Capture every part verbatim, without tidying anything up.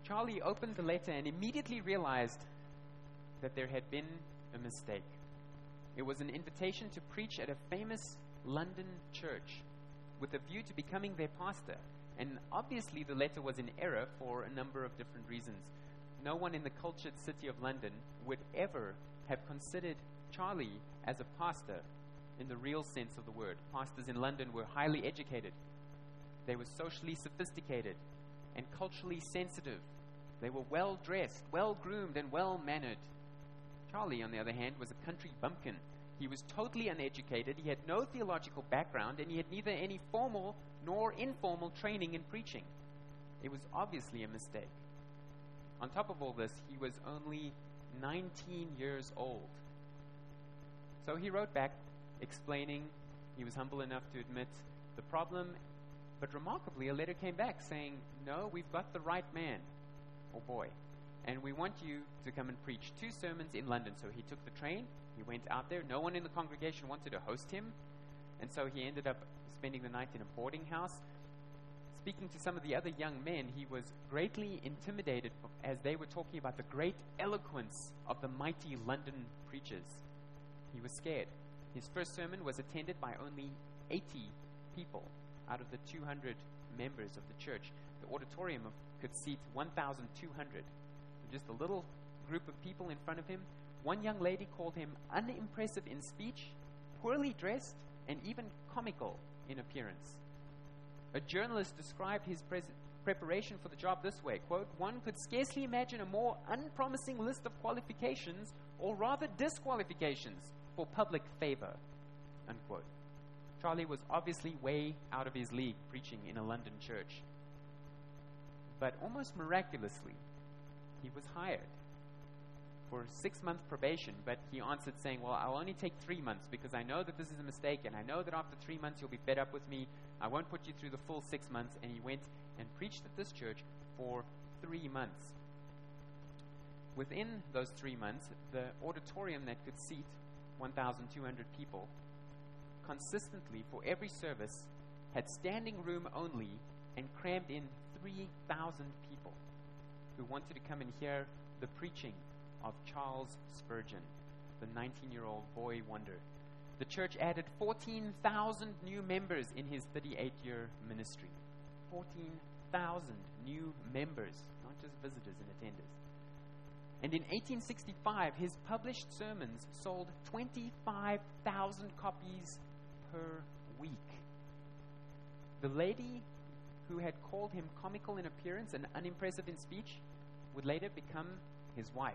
Charlie opened the letter and immediately realized that there had been a mistake. It was an invitation to preach at a famous London church with a view to becoming their pastor. And obviously the letter was in error for a number of different reasons. No one in the cultured city of London would ever have considered Charlie as a pastor in the real sense of the word. Pastors in London were highly educated. They were socially sophisticated and culturally sensitive. They were well-dressed, well-groomed, and well-mannered. Charlie, on the other hand, was a country bumpkin. He was totally uneducated. He had no theological background, and he had neither any formal nor informal training in preaching. It was obviously a mistake. On top of all this, he was only nineteen years old. So he wrote back explaining, he was humble enough to admit the problem, but remarkably, a letter came back saying, no, we've got the right man, or boy, and we want you to come and preach two sermons in London. So he took the train, he went out there. No one in the congregation wanted to host him, and so he ended up spending the night in a boarding house. Speaking to some of the other young men, he was greatly intimidated as they were talking about the great eloquence of the mighty London preachers. He was scared. His first sermon was attended by only eighty people out of the two hundred members of the church. The auditorium of, could seat one thousand two hundred. Just a little group of people in front of him. One young lady called him unimpressive in speech, poorly dressed, and even comical in appearance. A journalist described his pres- preparation for the job this way, quote, one could scarcely imagine a more unpromising list of qualifications, or rather disqualifications, for public favor, unquote. Charlie was obviously way out of his league preaching in a London church. But almost miraculously, he was hired for six-month probation, but he answered saying, well, I'll only take three months because I know that this is a mistake, and I know that after three months you'll be fed up with me. I won't put you through the full six months. And he went and preached at this church for three months. Within those three months, the auditorium that could seat one thousand two hundred people consistently for every service had standing room only and crammed in three thousand people who wanted to come and hear the preaching of Charles Spurgeon, the nineteen-year-old boy wonder. The church added fourteen thousand new members in his thirty-eight-year ministry. fourteen thousand new members, not just visitors and attenders. And in eighteen sixty-five, his published sermons sold twenty-five thousand copies per week. The lady who had called him comical in appearance and unimpressive in speech would later become his wife.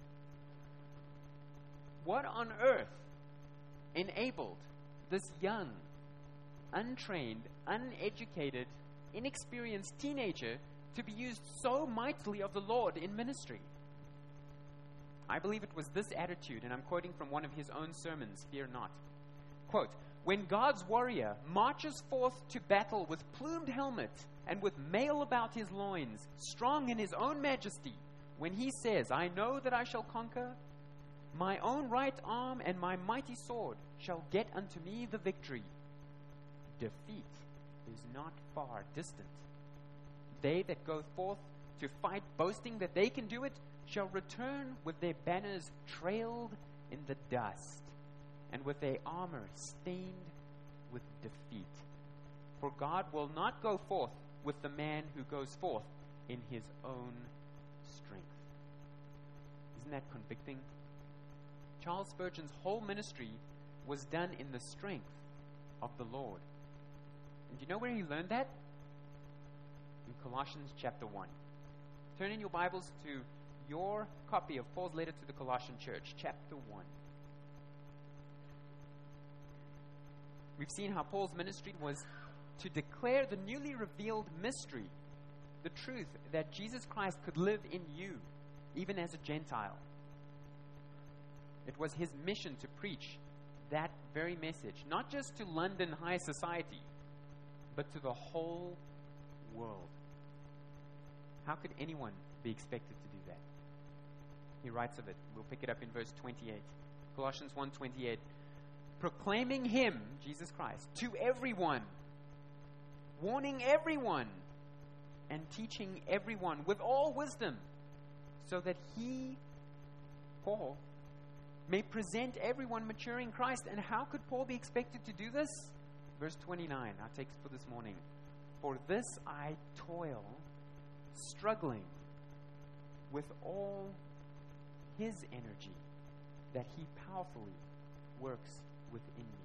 What on earth enabled this young, untrained, uneducated, inexperienced teenager to be used so mightily of the Lord in ministry? I believe it was this attitude, and I'm quoting from one of his own sermons, Fear Not. Quote, when God's warrior marches forth to battle with plumed helmet and with mail about his loins, strong in his own majesty, when he says, I know that I shall conquer, my own right arm and my mighty sword shall get unto me the victory. Defeat is not far distant. They that go forth to fight, boasting that they can do it, shall return with their banners trailed in the dust, and with their armor stained with defeat. For God will not go forth with the man who goes forth in his own strength. Isn't that convicting? Charles Spurgeon's whole ministry was done in the strength of the Lord. And do you know where he learned that? In Colossians chapter one. Turn in your Bibles to your copy of Paul's letter to the Colossian church, chapter one. We've seen how Paul's ministry was to declare the newly revealed mystery, the truth that Jesus Christ could live in you, even as a Gentile. It was his mission to preach that very message, not just to London high society, but to the whole world. How could anyone be expected to do that? He writes of it. We'll pick it up in verse twenty-eight. Colossians one twenty-eight. Proclaiming him, Jesus Christ, to everyone, warning everyone and teaching everyone with all wisdom, so that he, Paul, may present everyone mature in Christ. And how could Paul be expected to do this? Verse twenty-nine, our text for this morning. For this I toil, struggling with all his energy, that he powerfully works within me.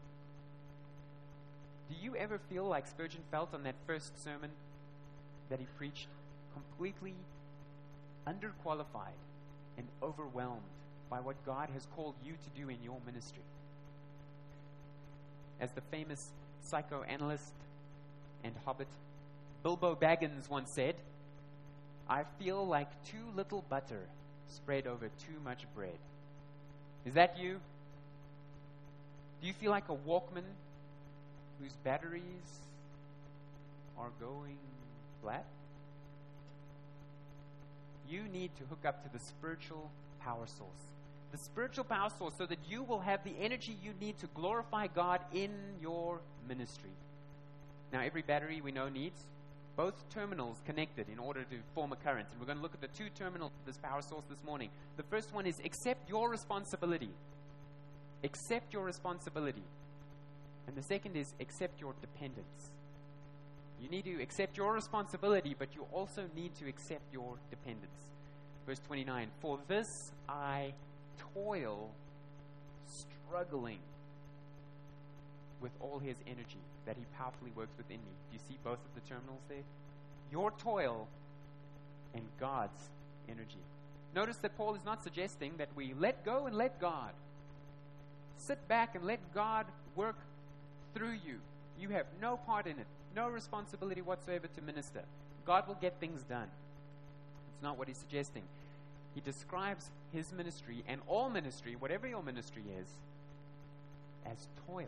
Do you ever feel like Spurgeon felt on that first sermon that he preached, completely underqualified and overwhelmed by what God has called you to do in your ministry? As the famous psychoanalyst and hobbit Bilbo Baggins once said, I feel like too little butter spread over too much bread. Is that you? Do you feel like a Walkman whose batteries are going flat? You need to hook up to the spiritual power source. The spiritual power source, so that you will have the energy you need to glorify God in your ministry. Now, every battery we know needs both terminals connected in order to form a current. And we're going to look at the two terminals of this power source this morning. The first one is accept your responsibility. Accept your responsibility. And the second is accept your dependence. You need to accept your responsibility, but you also need to accept your dependence. Verse twenty-nine, for this I toil, struggling with all his energy, that he powerfully works within me. Do you see both of the terminals there? Your toil and God's energy. Notice that Paul is not suggesting that we let go and let God. Sit back and let God work through you. You have no part in it, no responsibility whatsoever to minister. God will get things done. It's not what he's suggesting. He describes his ministry and all ministry, whatever your ministry is, as toil.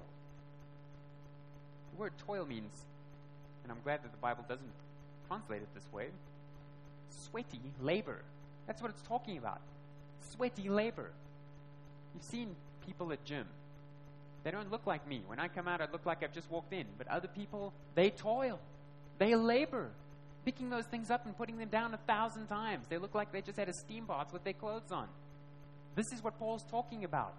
The word toil means, and I'm glad that the Bible doesn't translate it this way, sweaty labor. That's what it's talking about. Sweaty labor. You've seen people at gym. They don't look like me. When I come out, I look like I've just walked in. But other people, they toil. They labor, picking those things up and putting them down a thousand times. They look like they just had a steam bath with their clothes on. This is what Paul's talking about.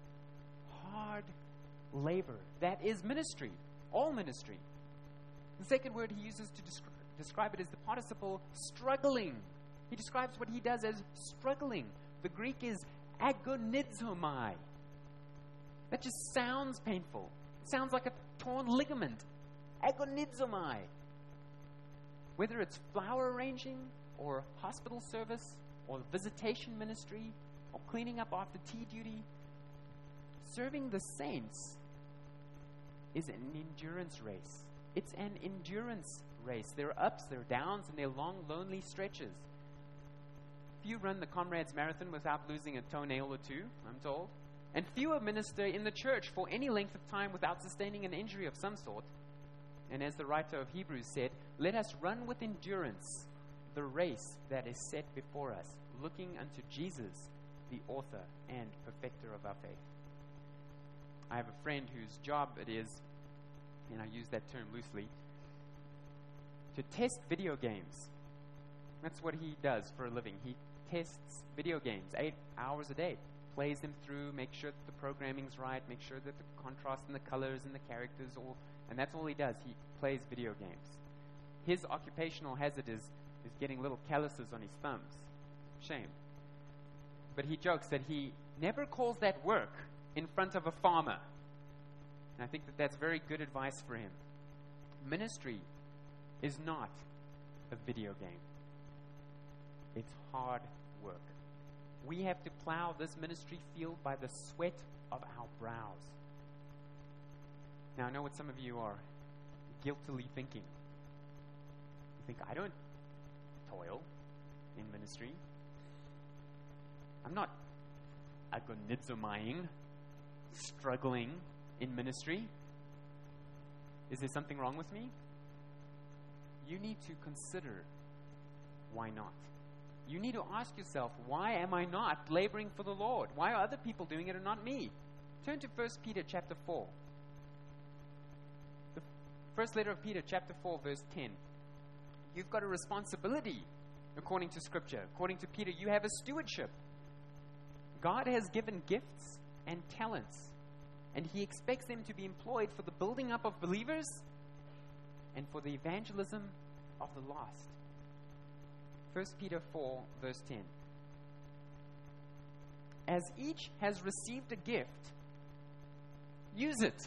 Hard labor. That is ministry. All ministry. The second word he uses to descri- describe it is the participle struggling. He describes what he does as struggling. The Greek is agonizomai. That just sounds painful. It sounds like a torn ligament. Agonizomai. Whether it's flower arranging or hospital service or visitation ministry or cleaning up after tea duty, serving the saints is an endurance race. It's an endurance race. There are ups, there are downs, and there are long, lonely stretches. Few run the Comrades Marathon without losing a toenail or two, I'm told. And fewer minister in the church for any length of time without sustaining an injury of some sort. And as the writer of Hebrews said, let us run with endurance the race that is set before us, looking unto Jesus, the author and perfecter of our faith. I have a friend whose job it is, and I use that term loosely, to test video games. That's what he does for a living. He tests video games eight hours a day, plays them through, makes sure that the programming's right, makes sure that the contrast and the colors and the characters all, and that's all he does. He plays video games. His occupational hazard is, is getting little calluses on his thumbs. Shame. But he jokes that he never calls that work in front of a farmer. And I think that that's very good advice for him. Ministry is not a video game. It's hard work. We have to plow this ministry field by the sweat of our brows. Now, I know what some of you are guiltily thinking. You think, I don't toil in ministry. I'm not agonizomaing, struggling in ministry. Is there something wrong with me? You need to consider why not. You need to ask yourself, why am I not laboring for the Lord? Why are other people doing it and not me? Turn to First Peter chapter four. The first letter of Peter chapter four, verse ten. You've got a responsibility, according to Scripture. According to Peter, you have a stewardship. God has given gifts and talents, and He expects them to be employed for the building up of believers and for the evangelism of the lost. First Peter four, verse ten. As each has received a gift, use it.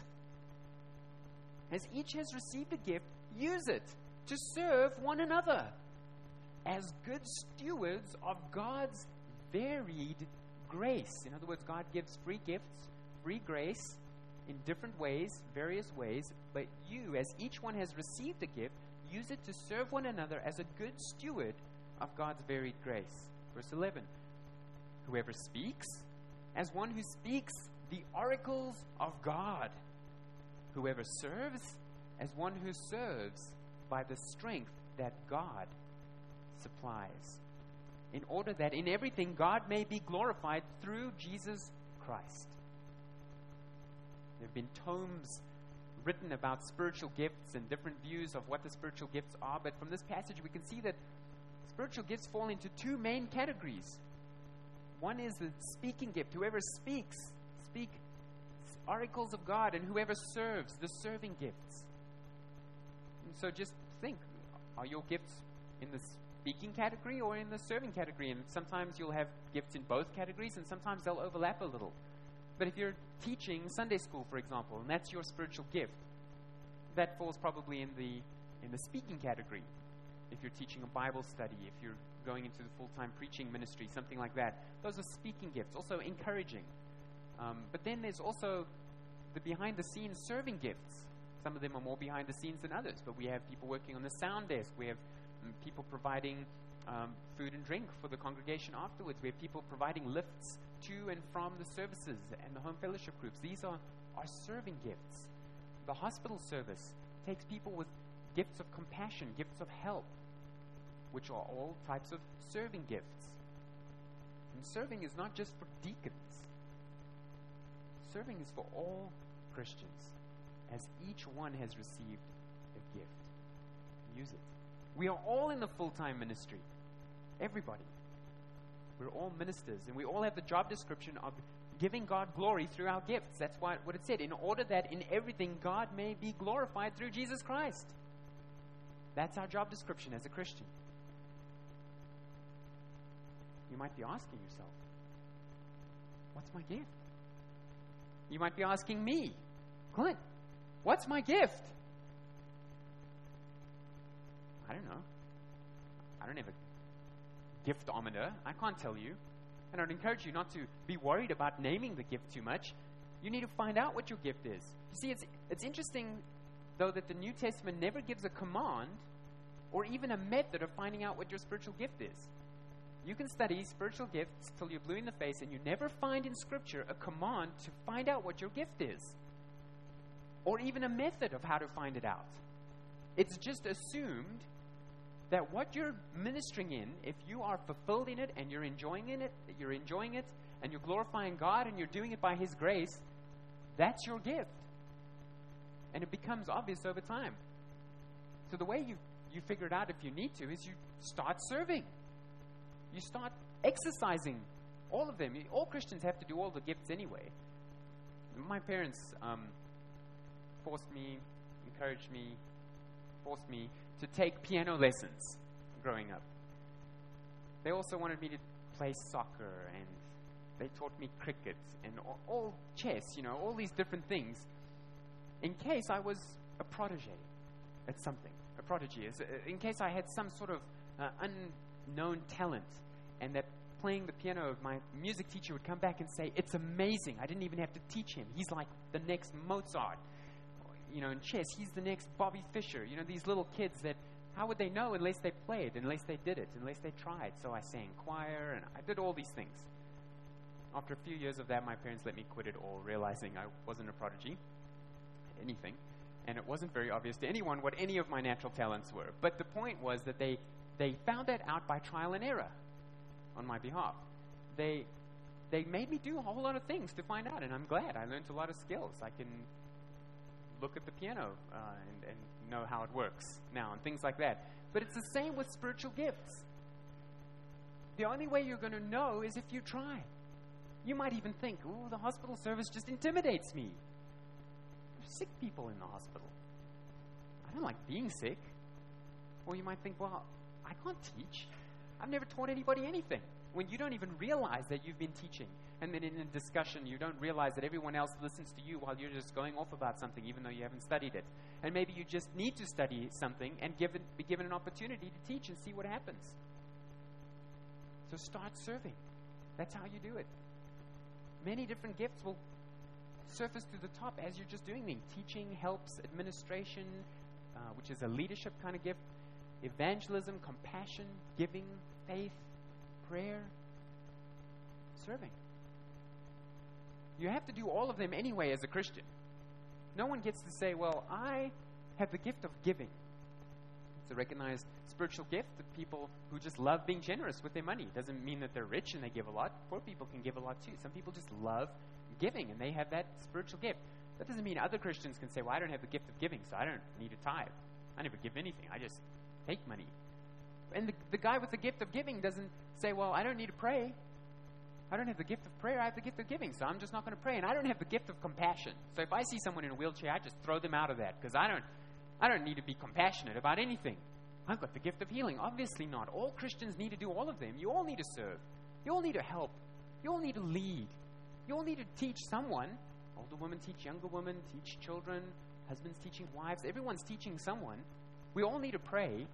As each has received a gift, use it to serve one another as good stewards of God's varied grace. In other words, God gives free gifts, free grace in different ways, various ways, but you, as each one has received a gift, use it to serve one another as a good steward of God's varied grace. Verse eleven. Whoever speaks, as one who speaks the oracles of God. Whoever serves, as one who serves by the strength that God supplies, in order that in everything God may be glorified through Jesus Christ. There have been tomes written about spiritual gifts and different views of what the spiritual gifts are, but from this passage we can see that spiritual gifts fall into two main categories. One is the speaking gift. Whoever speaks, speak oracles of God, and whoever serves, the serving gifts. And so just think, are your gifts in the speaking category or in the serving category? And sometimes you'll have gifts in both categories, and sometimes they'll overlap a little. But if you're teaching Sunday school, for example, and that's your spiritual gift, that falls probably in the in the speaking category. If you're teaching a Bible study, if you're going into the full-time preaching ministry, something like that, those are speaking gifts, also encouraging. Um, but then there's also the behind-the-scenes serving gifts. Some of them are more behind the scenes than others, but we have people working on the sound desk. We have um, people providing um, food and drink for the congregation afterwards. We have people providing lifts to and from the services and the home fellowship groups. These are, are serving gifts. The hospital service takes people with gifts of compassion, gifts of help, which are all types of serving gifts. And serving is not just for deacons. Serving is for all Christians, as each one has received a gift. Use it. We are all in the full-time ministry. Everybody. We're all ministers, and we all have the job description of giving God glory through our gifts. That's why, what it said, in order that in everything God may be glorified through Jesus Christ. That's our job description as a Christian. You might be asking yourself, what's my gift? You might be asking me, Clint, what's my gift? I don't know. I don't have a giftometer. I can't tell you. And I'd encourage you not to be worried about naming the gift too much. You need to find out what your gift is. You see, it's it's interesting, though, that the New Testament never gives a command or even a method of finding out what your spiritual gift is. You can study spiritual gifts till you're blue in the face, and you never find in Scripture a command to find out what your gift is, or even a method of how to find it out. It's just assumed that what you're ministering in, if you are fulfilled in it and you're enjoying in it, you're enjoying it, and you're glorifying God and you're doing it by His grace, that's your gift. And it becomes obvious over time. So the way you you figure it out, if you need to, is you start serving. You start exercising all of them. All Christians have to do all the gifts anyway. My parents um, forced me, encouraged me, forced me to take piano lessons growing up. They also wanted me to play soccer, and they taught me cricket and all, all chess, you know, all these different things, in case I was a protege at something. A prodigy is in case I had some sort of uh, unknown talent, and that playing the piano, my music teacher would come back and say, "It's amazing. I didn't even have to teach him. He's like the next Mozart." You know, in chess, he's the next Bobby Fischer. You know, these little kids that, how would they know unless they played, unless they did it, unless they tried? So I sang choir, and I did all these things. After a few years of that, my parents let me quit it all, realizing I wasn't a prodigy at anything. And it wasn't very obvious to anyone what any of my natural talents were. But the point was that they, they found that out by trial and error on my behalf. They they made me do a whole lot of things to find out, and I'm glad. I learned a lot of skills. I can look at the piano uh, and, and know how it works now and things like that. But it's the same with spiritual gifts. The only way you're going to know is if you try. You might even think, oh, the hospital service just intimidates me. There's sick people in the hospital. I don't like being sick. Or you might think, well, I can't teach. I've never taught anybody anything. When you don't even realize that you've been teaching. And then in a discussion, you don't realize that everyone else listens to you while you're just going off about something, even though you haven't studied it. And maybe you just need to study something and give it, be given an opportunity to teach and see what happens. So start serving. That's how you do it. Many different gifts will surface to the top as you're just doing them. Teaching, helps, administration, uh, which is a leadership kind of gift, evangelism, compassion, giving, faith, prayer, serving. You have to do all of them anyway as a Christian. No one gets to say, well, I have the gift of giving. It's a recognized spiritual gift that people who just love being generous with their money. It doesn't mean that they're rich and they give a lot. Poor people can give a lot too. Some people just love giving and they have that spiritual gift. That doesn't mean other Christians can say, well, I don't have the gift of giving, so I don't need a tithe. I never give anything. I just take money. And the, the guy with the gift of giving doesn't say, well, I don't need to pray. I don't have the gift of prayer. I have the gift of giving, so I'm just not going to pray. And I don't have the gift of compassion. So if I see someone in a wheelchair, I just throw them out of that because I don't, I don't need to be compassionate about anything. I've got the gift of healing. Obviously not. All Christians need to do all of them. You all need to serve. You all need to help. You all need to lead. You all need to teach someone. Older women teach younger women, teach children, husbands teaching wives. Everyone's teaching someone. We all need to pray.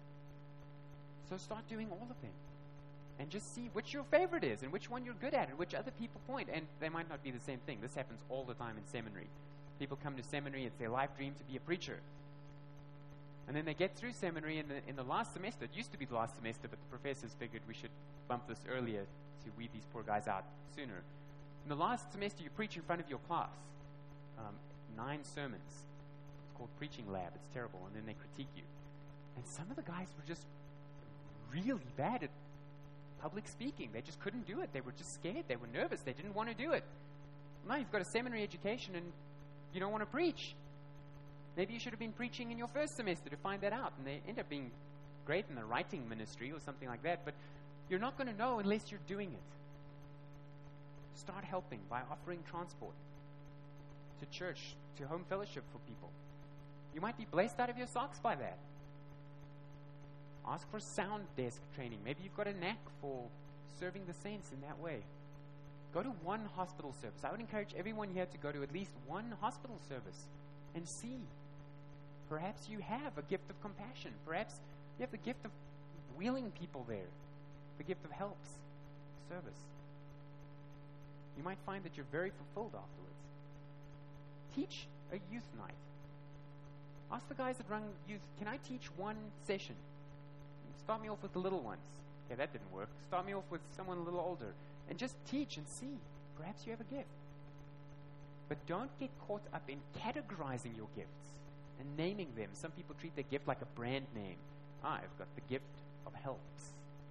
So start doing all of them. And just see which your favorite is and which one you're good at and which other people point. And they might not be the same thing. This happens all the time in seminary. People come to seminary, it's their life dream to be a preacher. And then they get through seminary in the, in the last semester. It used to be the last semester, but the professors figured we should bump this earlier to weed these poor guys out sooner. In the last semester, you preach in front of your class. Um, nine sermons. It's called Preaching Lab. It's terrible. And then they critique you. And some of the guys were just really bad at public speaking. They just couldn't do it. They were just scared. They were nervous. They didn't want to do it. Now you've got a seminary education and you don't want to preach. Maybe you should have been preaching in your first semester to find that out. And they end up being great in the writing ministry or something like that. But you're not going to know unless you're doing it. Start helping by offering transport to church, to home fellowship for people. You might be blessed out of your socks by that. Ask for sound desk training. Maybe you've got a knack for serving the saints in that way. Go to one hospital service. I would encourage everyone here to go to at least one hospital service and see. Perhaps you have a gift of compassion. Perhaps you have the gift of wheeling people there. The gift of helps, service. You might find that you're very fulfilled afterwards. Teach a youth night. Ask the guys that run youth, can I teach one session? Start me off with the little ones. Okay, that didn't work. Start me off with someone a little older. And just teach and see. Perhaps you have a gift. But don't get caught up in categorizing your gifts and naming them. Some people treat their gift like a brand name. Ah, I've got the gift of helps.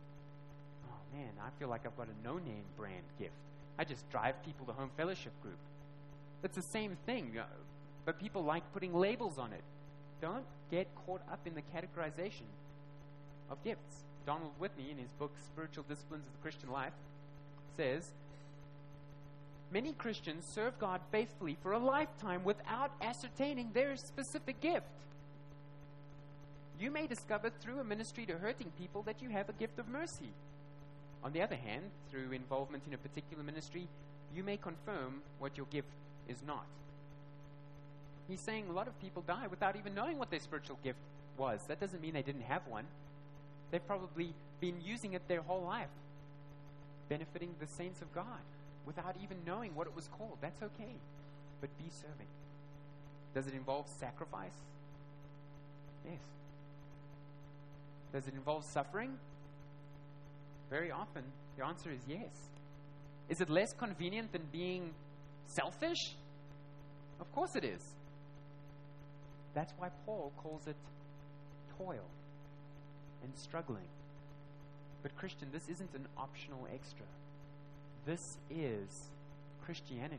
Oh man, I feel like I've got a no-name brand gift. I just drive people to home fellowship group. It's the same thing, but people like putting labels on it. Don't get caught up in the categorization of gifts. Donald Whitney, in his book Spiritual Disciplines of the Christian Life, says, many Christians serve God faithfully for a lifetime without ascertaining their specific gift. You may discover through a ministry to hurting people that you have a gift of mercy. On the other hand, through involvement in a particular ministry, you may confirm what your gift is not. He's saying a lot of people die without even knowing what their spiritual gift was. That doesn't mean they didn't have one. They've probably been using it their whole life, benefiting the saints of God without even knowing what it was called. That's okay, but be serving. Does it involve sacrifice? Yes. Does it involve suffering? Very often, the answer is yes. Is it less convenient than being selfish? Of course it is. That's why Paul calls it toil and struggling. But Christian, this isn't an optional extra. This is Christianity.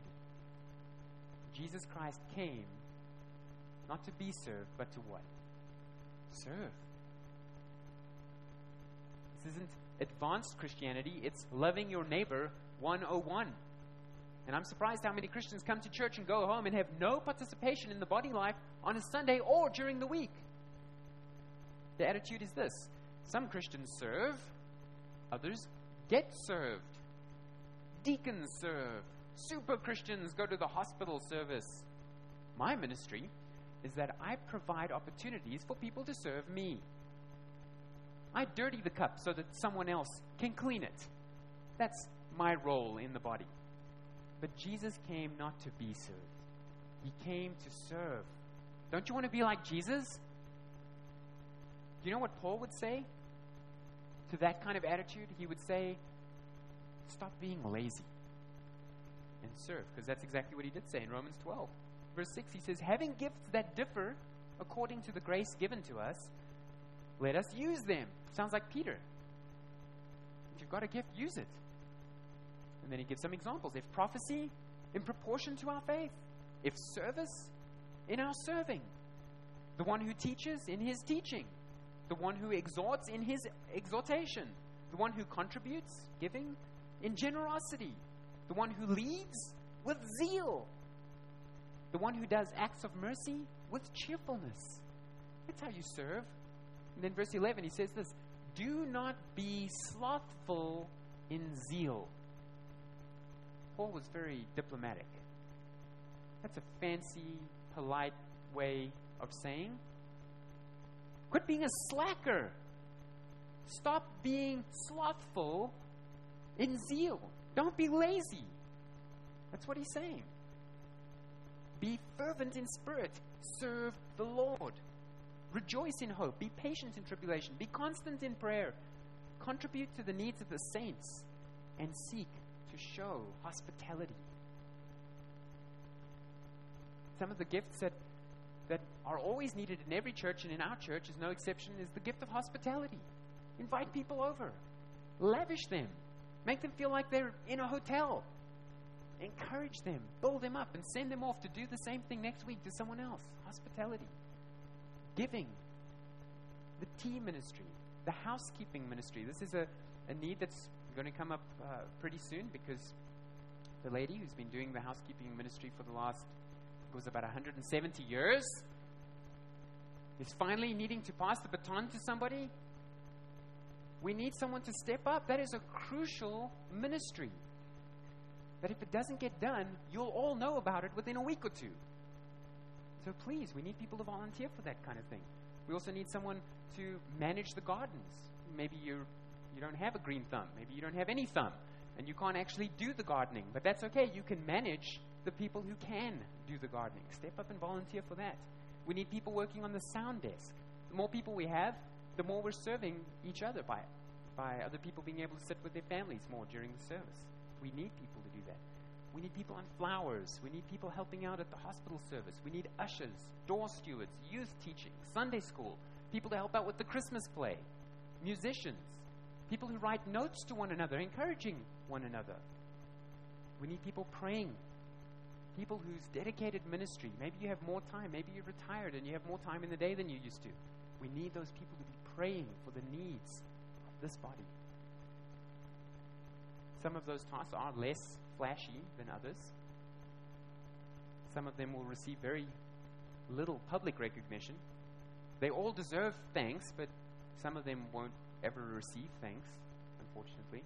Jesus Christ came not to be served, but to what? Serve. isn't advanced Christianity, it's loving your neighbor one oh one. And I'm surprised how many Christians come to church and go home and have no participation in the body life on a Sunday or during the week. The attitude is this: some Christians serve, others get served. Deacons serve. Super Christians go to the hospital service. My ministry is that I provide opportunities for people to serve me. I dirty the cup so that someone else can clean it. That's my role in the body. But Jesus came not to be served. He came to serve. Don't you want to be like Jesus? Do you know what Paul would say to that kind of attitude? He would say, stop being lazy and serve. Because that's exactly what he did say in Romans twelve. Verse six, he says, having gifts that differ according to the grace given to us, let us use them. Sounds like Peter. If you've got a gift, use it. And then he gives some examples. If prophecy, in proportion to our faith. If service, in our serving. The one who teaches, in his teaching. The one who exhorts, in his exhortation. The one who contributes, giving, in generosity. The one who leads, with zeal. The one who does acts of mercy, with cheerfulness. That's how you serve. And then verse eleven, he says this: do not be slothful in zeal. Paul was very diplomatic. That's a fancy, polite way of saying, quit being a slacker. Stop being slothful in zeal. Don't be lazy. That's what he's saying. Be fervent in spirit. Serve the Lord. Rejoice in hope. Be patient in tribulation. Be constant in prayer. Contribute to the needs of the saints and seek to show hospitality. Some of the gifts that, that are always needed in every church, and in our church is no exception, is the gift of hospitality. Invite people over. Lavish them. Make them feel like they're in a hotel. Encourage them. Build them up and send them off to do the same thing next week to someone else. Hospitality. Giving. The tea ministry. The housekeeping ministry. This is a, a need that's going to come up uh, pretty soon, because the lady who's been doing the housekeeping ministry for the last, it was about one hundred seventy years, is finally needing to pass the baton to somebody. We need someone to step up. That is a crucial ministry. But if it doesn't get done, you'll all know about it within a week or two. So please, we need people to volunteer for that kind of thing. We also need someone to manage the gardens. Maybe you're, you don't have a green thumb. Maybe you don't have any thumb, and you can't actually do the gardening. But that's okay. You can manage the people who can do the gardening. Step up and volunteer for that. We need people working on the sound desk. The more people we have, the more we're serving each other by, by other people being able to sit with their families more during the service. We need people to do that. We need people on flowers. We need people helping out at the hospital service. We need ushers, door stewards, youth teaching, Sunday school, people to help out with the Christmas play, musicians, people who write notes to one another, encouraging one another. We need people praying, people whose dedicated ministry, maybe you have more time, maybe you're retired and you have more time in the day than you used to. We need those people to be praying for the needs of this body. Some of those tasks are less flashy than others. Some of them will receive very little public recognition. They all deserve thanks, but some of them won't ever receive thanks, unfortunately.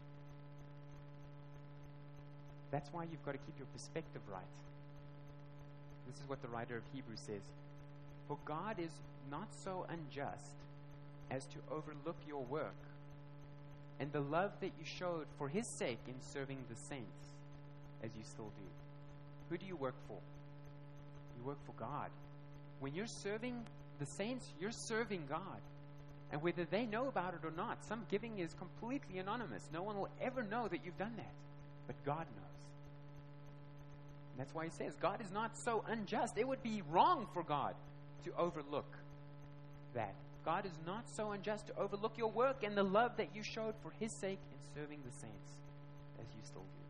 That's why you've got to keep your perspective right. This is what the writer of Hebrews says. For God is not so unjust as to overlook your work and the love that you showed for his sake in serving the saints, as you still do. Who do you work for? You work for God. When you're serving the saints, you're serving God. And whether they know about it or not, some giving is completely anonymous. No one will ever know that you've done that. But God knows. And that's why he says, God is not so unjust. It would be wrong for God to overlook that. God is not so unjust to overlook your work and the love that you showed for his sake in serving the saints, as you still do.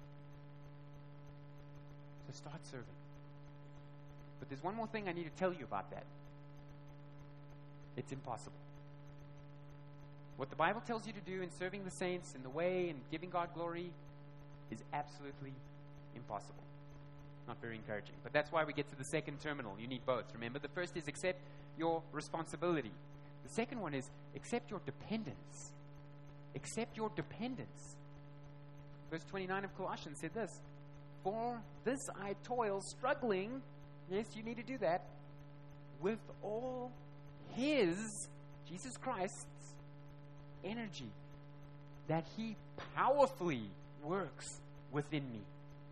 So start serving. But there's one more thing I need to tell you about that. It's impossible. What the Bible tells you to do in serving the saints in the way and giving God glory is absolutely impossible. Not very encouraging. But that's why we get to the second terminal. You need both. Remember, the first is accept your responsibility. The second one is accept your dependence. Accept your dependence. Verse twenty-nine of Colossians said this, "For this I toil, struggling," yes, you need to do that, "with all His," Jesus Christ's, "energy, that He powerfully works within me."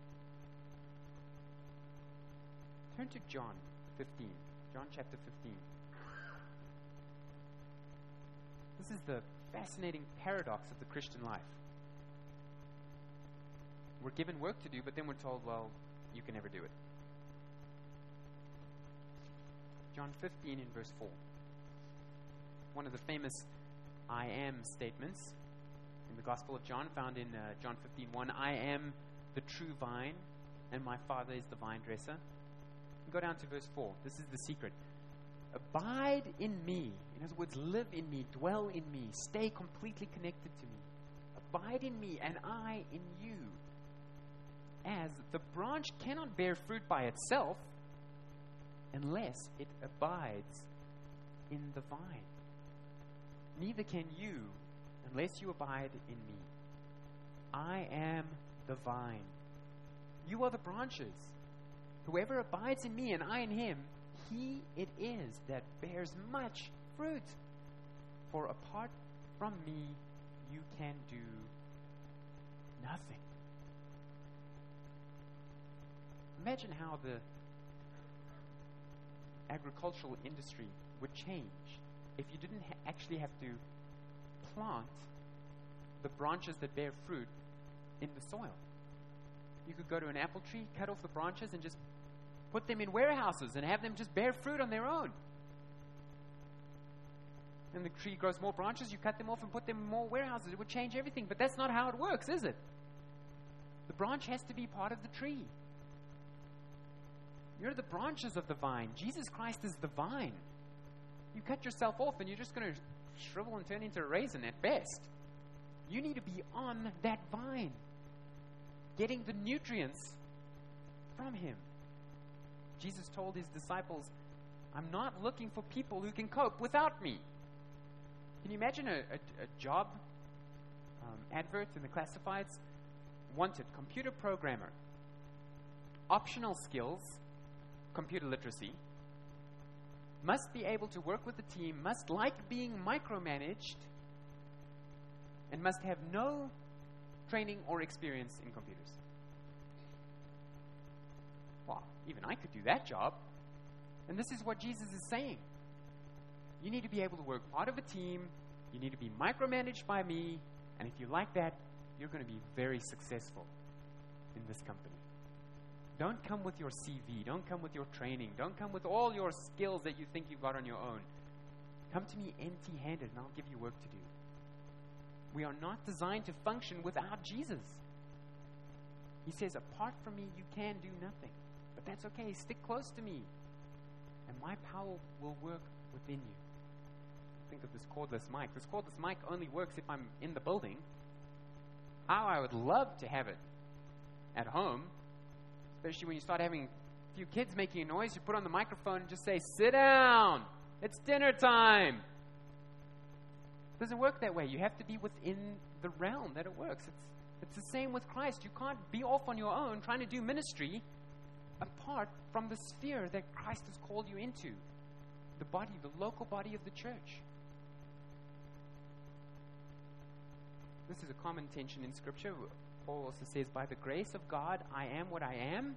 Turn to John fifteen. John chapter fifteen. This is the fascinating paradox of the Christian life. We're given work to do, but then we're told, well, you can never do it. John fifteen in verse four. One of the famous I am statements in the Gospel of John, found in uh, John fifteen one. I am the true vine, and my Father is the vine dresser. Go down to verse four. This is the secret. Abide in me. In other words, live in me, dwell in me, stay completely connected to me. Abide in me, and I in you. As the branch cannot bear fruit by itself unless it abides in the vine. Neither can you unless you abide in me. I am the vine. You are the branches. Whoever abides in me and I in him, he it is that bears much fruit. For apart from me, you can do nothing. Imagine how the agricultural industry would change if you didn't ha- actually have to plant the branches that bear fruit in the soil. You could go to an apple tree, cut off the branches, and just put them in warehouses and have them just bear fruit on their own. And the tree grows more branches, you cut them off and put them in more warehouses. It would change everything, but that's not how it works, is it? The branch has to be part of the tree. You're the branches of the vine. Jesus Christ is the vine. You cut yourself off and you're just going to shrivel and turn into a raisin at best. You need to be on that vine, getting the nutrients from him. Jesus told his disciples, I'm not looking for people who can cope without me. Can you imagine a, a, a job um, advert in the classifieds? Wanted, computer programmer. Optional skills, computer literacy. Must be able to work with the team, must like being micromanaged, and must have no training or experience in computers. Well, even I could do that job. And this is what Jesus is saying. You need to be able to work part of a team. You need to be micromanaged by me. And if you like that, you're going to be very successful in this company. Don't come with your C V. Don't come with your training. Don't come with all your skills that you think you've got on your own. Come to me empty-handed and I'll give you work to do. We are not designed to function without Jesus. He says, apart from me, you can do nothing. But that's okay. Stick close to me. And my power will work within you. Think of this cordless mic. This cordless mic only works if I'm in the building. How I would love to have it at home, especially when you start having a few kids making a noise. You put on the microphone and just say, sit down. It's dinner time. It doesn't work that way. You have to be within the realm that it works. It's, it's the same with Christ. You can't be off on your own trying to do ministry apart from the sphere that Christ has called you into. The body, the local body of the church. This is a common tension in Scripture. Paul also says, by the grace of God, I am what I am.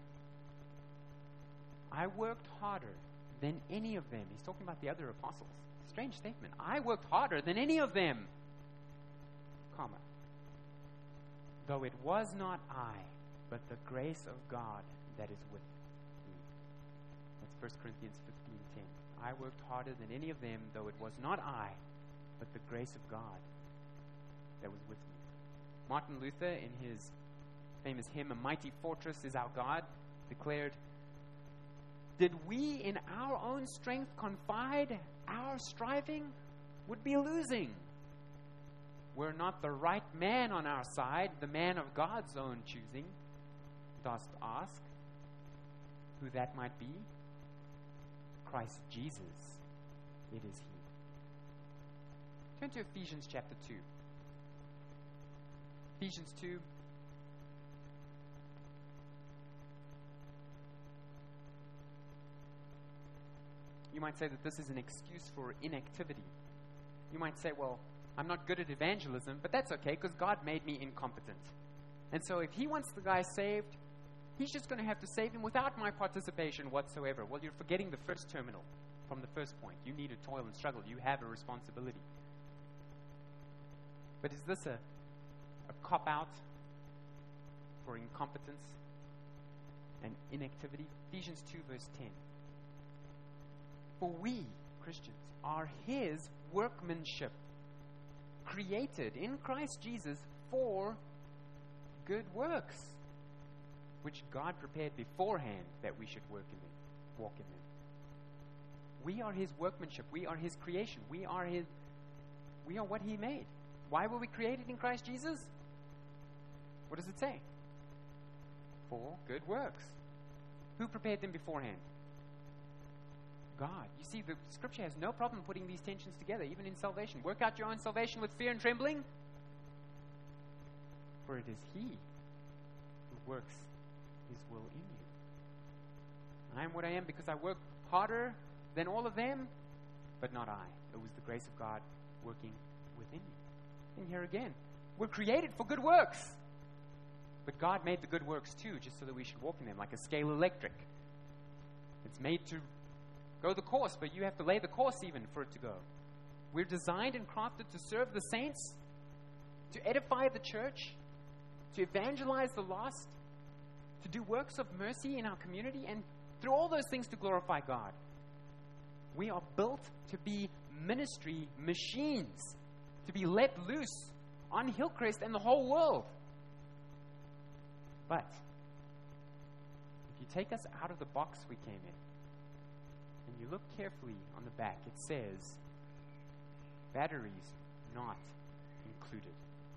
I worked harder than any of them. He's talking about the other apostles. Strange statement. I worked harder than any of them. Comma. Though it was not I, but the grace of God that is with me. That's First Corinthians fifteen ten. I worked harder than any of them, though it was not I, but the grace of God that was with me. Martin Luther, in his famous hymn, A Mighty Fortress is Our God, declared, did we in our own strength confide, our striving would be losing. were not the right man on our side, the man of God's own choosing, dost ask who that might be? Christ Jesus, it is He. Turn to Ephesians chapter two. Ephesians two. You might say that this is an excuse for inactivity. You might say, well, I'm not good at evangelism, but that's okay because God made me incompetent. And so if He wants the guy saved, He's just going to have to save him without my participation whatsoever. Well, you're forgetting the first terminal from the first point. You need to toil and struggle. You have a responsibility. But is this a, a cop-out for incompetence and inactivity? Ephesians two, verse ten. For we, Christians, are His workmanship, created in Christ Jesus for good works, which God prepared beforehand that we should work in them, walk in them. We are His workmanship. We are His creation. We are His. We are what He made. Why were we created in Christ Jesus? What does it say? For good works. Who prepared them beforehand? God. You see, the Scripture has no problem putting these tensions together, even in salvation. Work out your own salvation with fear and trembling, for it is He who works His will in you. I am what I am because I work harder than all of them, but not I. It was the grace of God working within you. And here again, we're created for good works, but God made the good works too, just so that we should walk in them, like a scale electric. It's made to go the course, but you have to lay the course even for it to go. We're designed and crafted to serve the saints, to edify the church, to evangelize the lost, to do works of mercy in our community, and through all those things to glorify God. We are built to be ministry machines, to be let loose on Hillcrest and the whole world. But if you take us out of the box we came in, and you look carefully on the back, it says, batteries not included.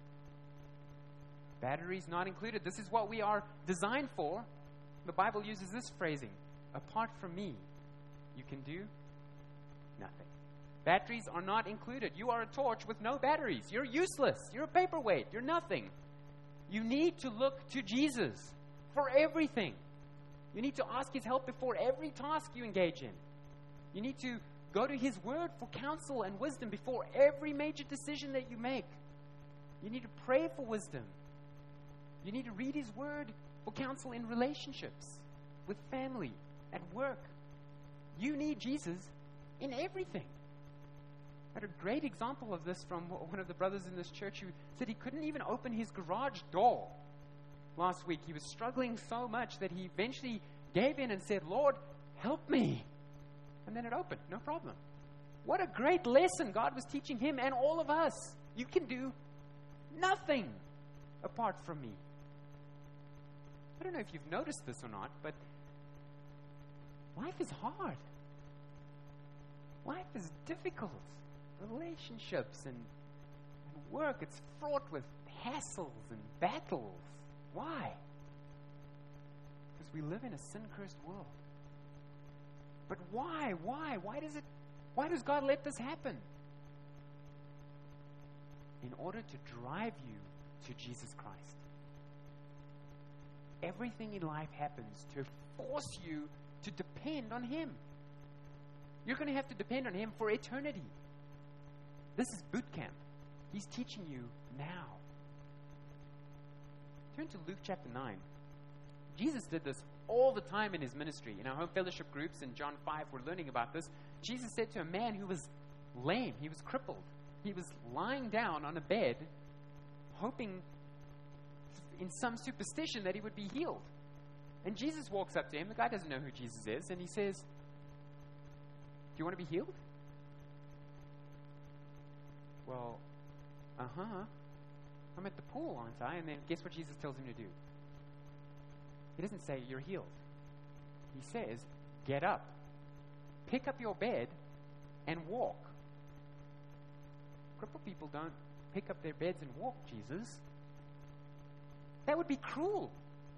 Batteries not included. This is what we are designed for. The Bible uses this phrasing: apart from me, you can do nothing. Batteries are not included. You are a torch with no batteries. You're useless. You're a paperweight. You're nothing. You need to look to Jesus for everything. You need to ask His help before every task you engage in. You need to go to His Word for counsel and wisdom before every major decision that you make. You need to pray for wisdom. You need to read His Word for counsel in relationships, with family, at work. You need Jesus in everything. I had a great example of this from one of the brothers in this church who said he couldn't even open his garage door last week. He was struggling so much that he eventually gave in and said, Lord, help me. And then it opened, no problem. What a great lesson God was teaching him and all of us. You can do nothing apart from me. I don't know if you've noticed this or not, but life is hard. Life is difficult. Relationships and, and work, it's fraught with hassles and battles. Why? Because we live in a sin-cursed world. But why? Why? Why does it? Why does God let this happen? In order to drive you to Jesus Christ. Everything in life happens to force you to depend on Him. You're going to have to depend on Him for eternity. This is boot camp. He's teaching you now. Turn to Luke chapter nine. Jesus did this all the time in His ministry. In our home fellowship groups in John five, we're learning about this. Jesus said to a man who was lame, he was crippled. He was lying down on a bed, hoping in some superstition that he would be healed. And Jesus walks up to him. The guy doesn't know who Jesus is. And he says, do you want to be healed? Well, uh-huh. I'm at the pool, aren't I? And then guess what Jesus tells him to do? He doesn't say, you're healed. He says, get up, pick up your bed, and walk. Crippled people don't pick up their beds and walk, Jesus. That would be cruel.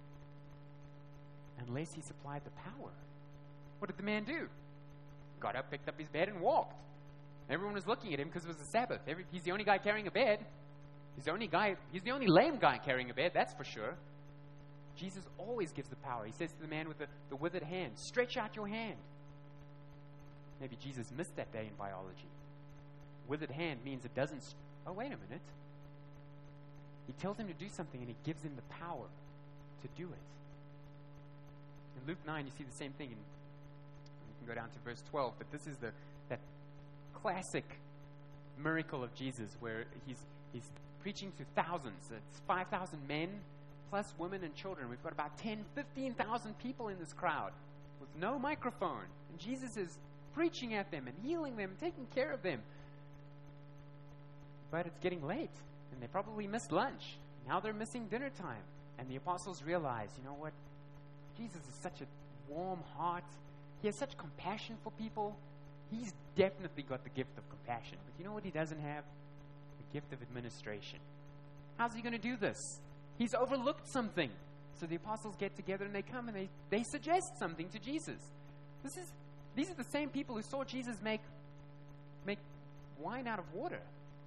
Unless he supplied the power. What did the man do? Got up, picked up his bed, and walked. Everyone was looking at him because it was the Sabbath. Every, he's the only guy carrying a bed. He's the only guy. He's the only lame guy carrying a bed, that's for sure. Jesus always gives the power. He says to the man with the, the withered hand, stretch out your hand. Maybe Jesus missed that day in biology. Withered hand means it doesn't... St- oh, wait a minute. He tells him to do something, and he gives him the power to do it. In Luke nine, you see the same thing. And you can go down to verse twelve, but this is the that classic miracle of Jesus where he's he's preaching to thousands. It's five thousand men plus women and children. We've got about ten, fifteen thousand people in this crowd with no microphone. And Jesus is preaching at them and healing them, taking care of them. But it's getting late, and they probably missed lunch. Now they're missing dinner time. And the apostles realize, you know what? Jesus is such a warm heart. He has such compassion for people. He's definitely got the gift of compassion. But you know what he doesn't have? The gift of administration. How's he going to do this? He's overlooked something. So the apostles get together and they come and they, they suggest something to Jesus. This is these are the same people who saw Jesus make make wine out of water.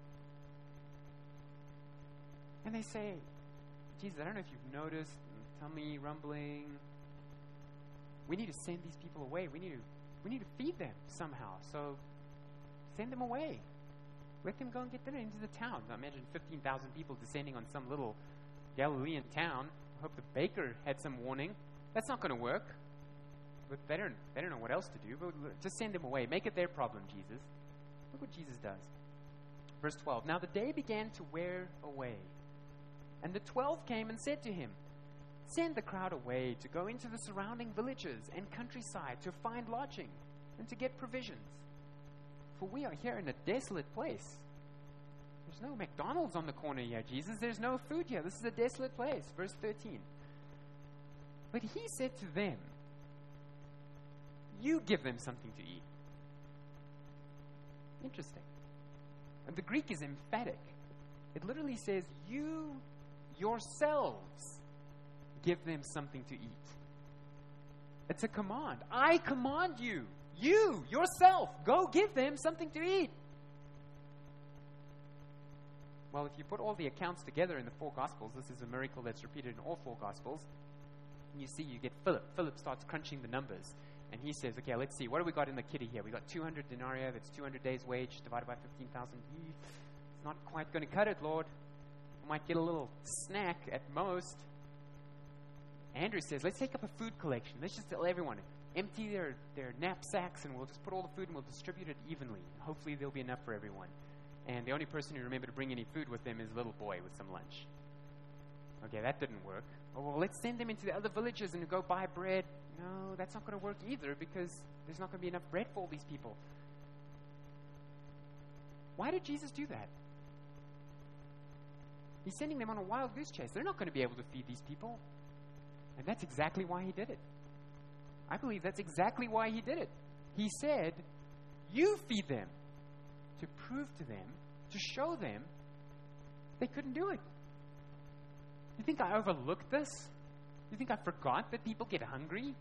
And they say, Jesus, I don't know if you've noticed, tummy rumbling. We need to send these people away. We need to we need to feed them somehow. So send them away. Let them go and get dinner into the town. Now imagine fifteen thousand people descending on some little Galilean town. I hope the baker had some warning. That's not going to work. But they don't, they don't know what else to do. But just send them away. Make it their problem, Jesus. Look what Jesus does. Verse twelve. Now the day began to wear away. And the twelve came and said to him, send the crowd away to go into the surrounding villages and countryside to find lodging and to get provisions. For we are here in a desolate place. There's no McDonald's on the corner here, Jesus. There's no food here. This is a desolate place. Verse thirteen. But he said to them, you give them something to eat. Interesting. And the Greek is emphatic. It literally says, you yourselves give them something to eat. It's a command. I command you. You, yourself, go give them something to eat. Well, if you put all the accounts together in the four Gospels, this is a miracle that's repeated in all four Gospels. And you see, you get Philip. Philip starts crunching the numbers. And he says, okay, let's see. What do we got in the kitty here? We got two hundred denarii. That's two hundred days' wage divided by fifteen thousand. It's not quite going to cut it, Lord. We might get a little snack at most. Andrew says, let's take up a food collection. Let's just tell everyone, empty their, their knapsacks, and we'll just put all the food and we'll distribute it evenly. Hopefully there'll be enough for everyone. And the only person who remembered to bring any food with them is a little boy with some lunch. Okay, that didn't work. Oh, well, let's send them into the other villages and go buy bread. No, that's not going to work either because there's not going to be enough bread for all these people. Why did Jesus do that? He's sending them on a wild goose chase. They're not going to be able to feed these people. And that's exactly why he did it. I believe that's exactly why he did it. He said, you feed them, to prove to them, to show them they couldn't do it. You think I overlooked this? You think I forgot that people get hungry?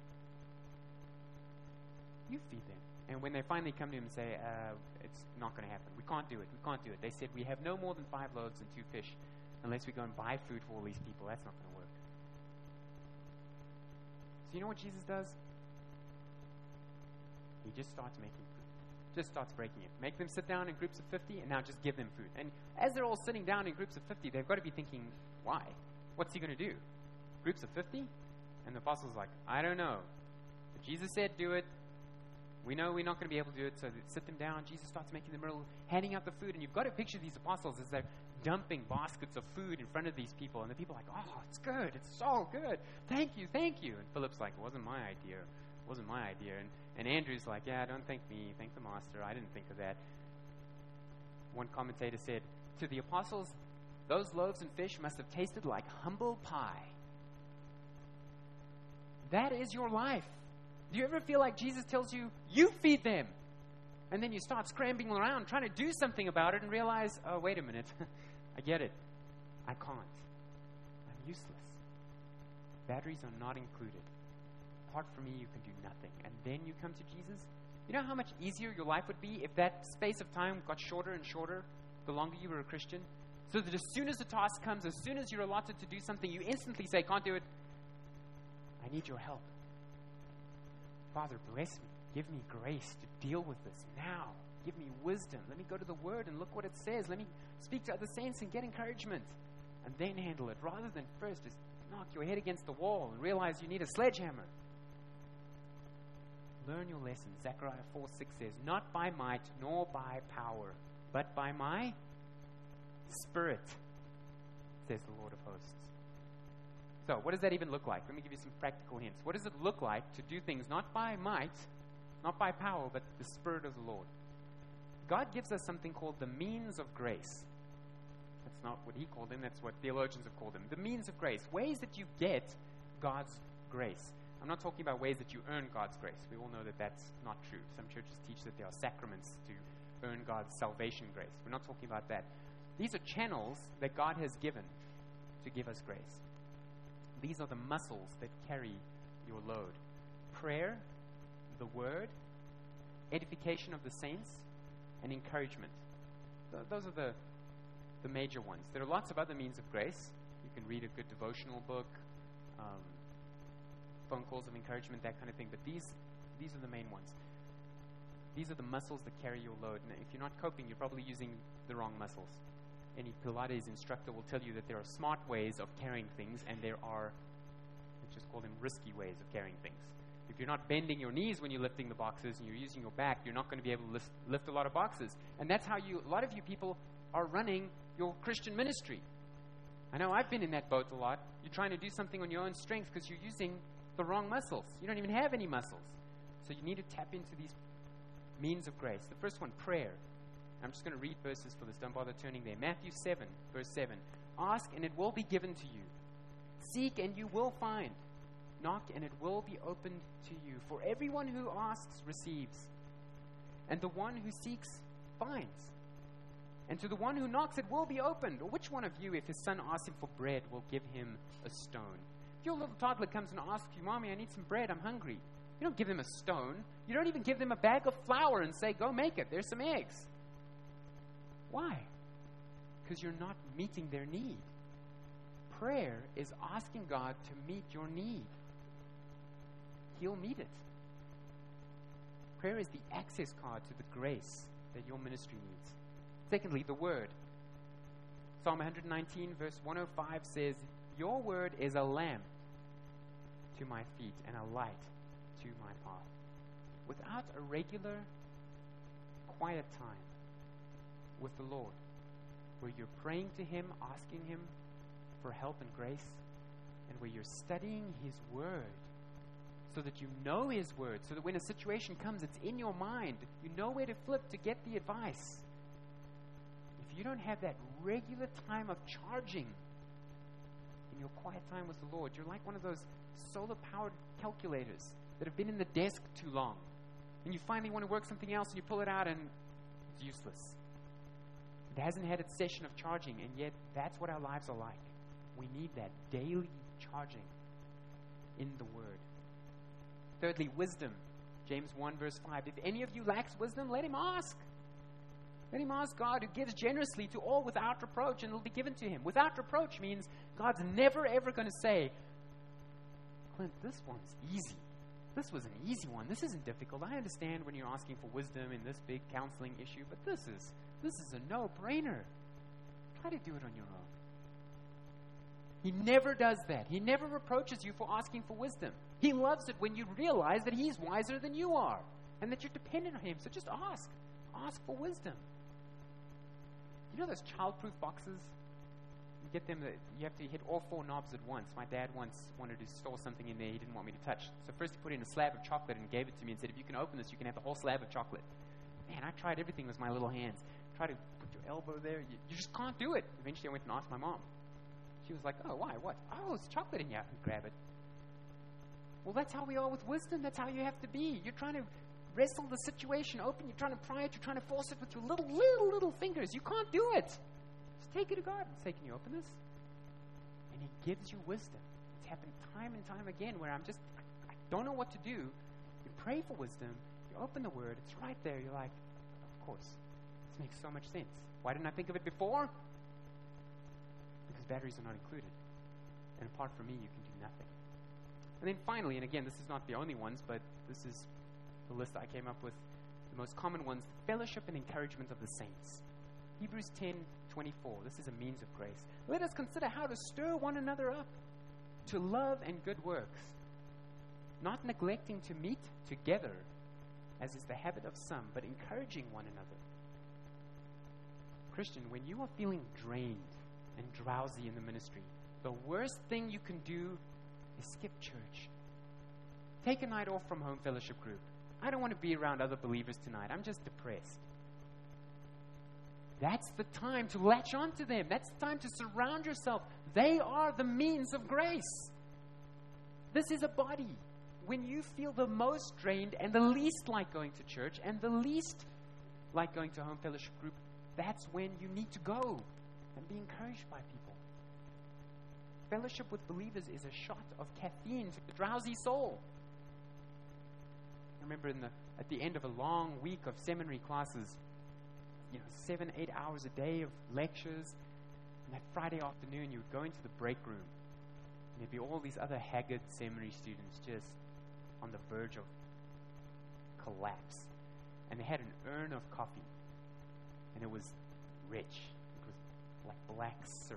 You feed them. And when they finally come to him and say, uh, it's not going to happen. We can't do it. We can't do it. They said, we have no more than five loaves and two fish unless we go and buy food for all these people. That's not going to work. So you know what Jesus does? He just starts making food. Just starts breaking it. Make them sit down in groups of fifty and now just give them food. And as they're all sitting down in groups of fifty, they've got to be thinking, why? What's he going to do? Groups of fifty? And the apostles are like, I don't know. But Jesus said do it. We know we're not going to be able to do it, so sit them down. Jesus starts making the meal, handing out the food. And you've got to picture these apostles as they're dumping baskets of food in front of these people. And the people are like, oh, it's good. It's so good. Thank you, thank you. And Philip's like, it wasn't my idea. It wasn't my idea. And, and Andrew's like, yeah, don't thank me. Thank the master. I didn't think of that. One commentator said, to the apostles, those loaves and fish must have tasted like humble pie. That is your life. Do you ever feel like Jesus tells you, you feed them? And then you start scrambling around trying to do something about it and realize, oh, wait a minute. I get it. I can't. I'm useless. Batteries are not included. Apart from me, you can do nothing. And then you come to Jesus. You know how much easier your life would be if that space of time got shorter and shorter the longer you were a Christian? So that as soon as the task comes, as soon as you're allotted to do something, you instantly say, can't do it. I need your help. Father, bless me. Give me grace to deal with this now. Give me wisdom. Let me go to the Word and look what it says. Let me speak to other saints and get encouragement. And then handle it. Rather than first just knock your head against the wall and realize you need a sledgehammer. Learn your lesson. Zechariah four six says, not by might nor by power, but by my Spirit, says the Lord of hosts. So, what does that even look like? Let me give you some practical hints. What does it look like to do things not by might, not by power, but the Spirit of the Lord? God gives us something called the means of grace. That's not what He called them. That's what theologians have called them. The means of grace. Ways that you get God's grace. I'm not talking about ways that you earn God's grace. We all know that that's not true. Some churches teach that there are sacraments to earn God's salvation grace. We're not talking about that. These are channels that God has given to give us grace. These are the muscles that carry your load. Prayer, the Word, edification of the saints, and encouragement. Th- those are the, the major ones. There are lots of other means of grace. You can read a good devotional book, um, phone calls of encouragement, that kind of thing. But these, these are the main ones. These are the muscles that carry your load. And if you're not coping, you're probably using the wrong muscles. Any Pilates instructor will tell you that there are smart ways of carrying things, and there are, let's just call them risky ways of carrying things. If you're not bending your knees when you're lifting the boxes and you're using your back, you're not going to be able to lift, lift a lot of boxes. And that's how you, a lot of you people are running your Christian ministry. I know I've been in that boat a lot. You're trying to do something on your own strength because you're using the wrong muscles. You don't even have any muscles. So you need to tap into these means of grace. The first one, prayer. I'm just going to read verses for this. Don't bother turning there. Matthew seven, verse seven. Ask and it will be given to you. Seek and you will find. Knock and it will be opened to you. For everyone who asks receives. And the one who seeks finds. And to the one who knocks it will be opened. Or which one of you, if his son asks him for bread, will give him a stone? If your little toddler comes and asks you, Mommy, I need some bread, I'm hungry. You don't give them a stone. You don't even give them a bag of flour and say, go make it. There's some eggs. Why? Because you're not meeting their need. Prayer is asking God to meet your need. He'll meet it. Prayer is the access card to the grace that your ministry needs. Secondly, the Word. Psalm one nineteen, verse one oh five says, your word is a lamp to my feet and a light to my path. Without a regular, quiet time with the Lord, where you're praying to Him, asking Him for help and grace, and where you're studying His Word, so that you know His Word, so that when a situation comes, it's in your mind. You know where to flip to get the advice. If you don't have that regular time of charging in your quiet time with the Lord, you're like one of those solar-powered calculators that have been in the desk too long. And you finally want to work something else, and you pull it out, and it's useless. It hasn't had its session of charging, and yet that's what our lives are like. We need that daily charging in the Word. Thirdly, wisdom. James one, verse five. If any of you lacks wisdom, let him ask. Let him ask God, who gives generously to all without reproach, and it will be given to him. Without reproach means God's never, ever going to say, Clint, this one's easy. This was an easy one. This isn't difficult. I understand when you're asking for wisdom in this big counseling issue, but this is this is a no-brainer. Try to do it on your own. He never does that. He never reproaches you for asking for wisdom. He loves it when you realize that He's wiser than you are and that you're dependent on Him. So just ask. Ask for wisdom. You know those child-proof boxes? You get them, you have to hit all four knobs at once. My dad once wanted to store something in there he didn't want me to touch. So first he put in a slab of chocolate and gave it to me and said, if you can open this, you can have the whole slab of chocolate. Man, I tried everything with my little hands. Try to put your elbow there. You, you just can't do it. Eventually I went and asked my mom. She was like, oh, why? What? Oh, there's chocolate in here. I can grab it. Well, that's how we are with wisdom. That's how you have to be. You're trying to wrestle the situation open. You're trying to pry it. You're trying to force it with your little, little, little fingers. You can't do it. Just take it to God and say, can you open this? And He gives you wisdom. It's happened time and time again where I'm just, I, I don't know what to do. You pray for wisdom. You open the Word. It's right there. You're like, of course. This makes so much sense. Why didn't I think of it before? Because batteries are not included. And apart from me, you can do nothing. And then finally, and again, this is not the only ones, but this is the list I came up with, the most common ones, fellowship and encouragement of the saints. Hebrews ten twenty-four, this is a means of grace. Let us consider how to stir one another up to love and good works, not neglecting to meet together, as is the habit of some, but encouraging one another. Christian, when you are feeling drained and drowsy in the ministry, the worst thing you can do is skip church. Take a night off from home fellowship group. I don't want to be around other believers tonight. I'm just depressed. That's the time to latch on to them. That's the time to surround yourself. They are the means of grace. This is a body. When you feel the most drained and the least like going to church and the least like going to home fellowship group, that's when you need to go and be encouraged by people. Fellowship with believers is a shot of caffeine to the drowsy soul. I remember in the, at the end of a long week of seminary classes, you know, seven, eight hours a day of lectures, and that Friday afternoon you would go into the break room, and there'd be all these other haggard seminary students just on the verge of collapse. And they had an urn of coffee, and it was rich. It was like black syrup.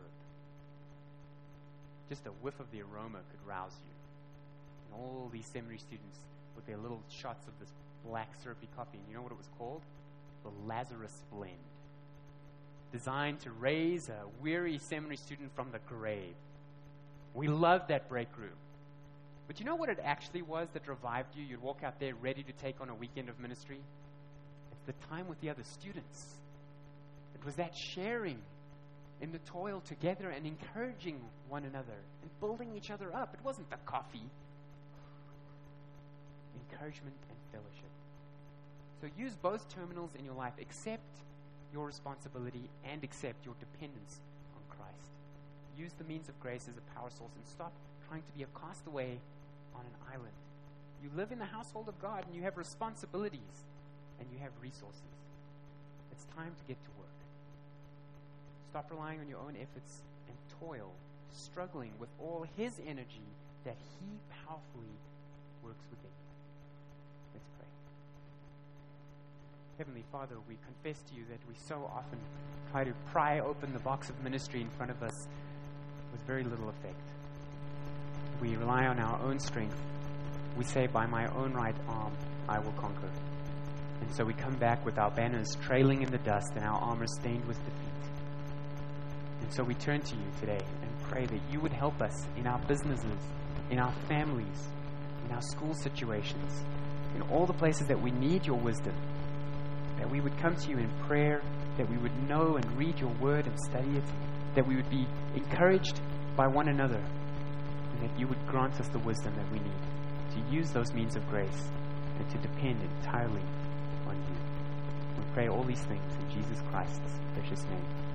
Just a whiff of the aroma could rouse you. And all these seminary students with their little shots of this black syrupy coffee. And you know what it was called? The Lazarus Blend. Designed to raise a weary seminary student from the grave. We loved that break room. But you know what it actually was that revived you? You'd walk out there ready to take on a weekend of ministry. It's the time with the other students. It was that sharing in the toil together and encouraging one another and building each other up. It wasn't the coffee. Encouragement and fellowship. So use both terminals in your life. Accept your responsibility and accept your dependence on Christ. Use the means of grace as a power source and stop trying to be a castaway on an island. You live in the household of God and you have responsibilities and you have resources. It's time to get to work. Stop relying on your own efforts and toil, struggling with all His energy that He powerfully works within you. Let's pray. Heavenly Father, we confess to you that we so often try to pry open the box of ministry in front of us with very little effect. We rely on our own strength. We say, by my own right arm, I will conquer. And so we come back with our banners trailing in the dust and our armor stained with defeat. And so we turn to you today and pray that you would help us in our businesses, in our families, in our school situations, in all the places that we need your wisdom, that we would come to you in prayer, that we would know and read your word and study it, that we would be encouraged by one another, and that you would grant us the wisdom that we need to use those means of grace and to depend entirely on you. We pray all these things in Jesus Christ's precious name.